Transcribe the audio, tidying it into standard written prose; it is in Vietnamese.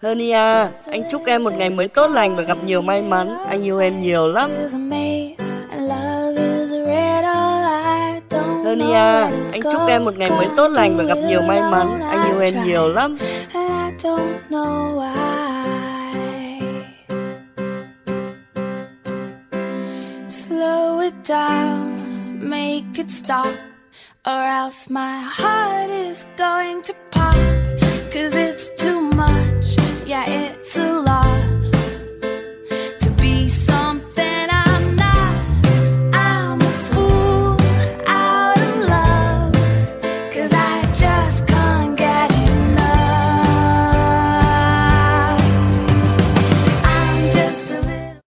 Honey à, anh chúc em một ngày mới tốt lành và gặp nhiều may mắn. Anh yêu em nhiều lắm. Honey à, anh chúc em một ngày mới tốt lành và gặp nhiều may mắn. Anh yêu em nhiều lắm. Slow it down, make it stop, or else my heart is going to pop. 'Cause it's too much, yeah, it's a lot.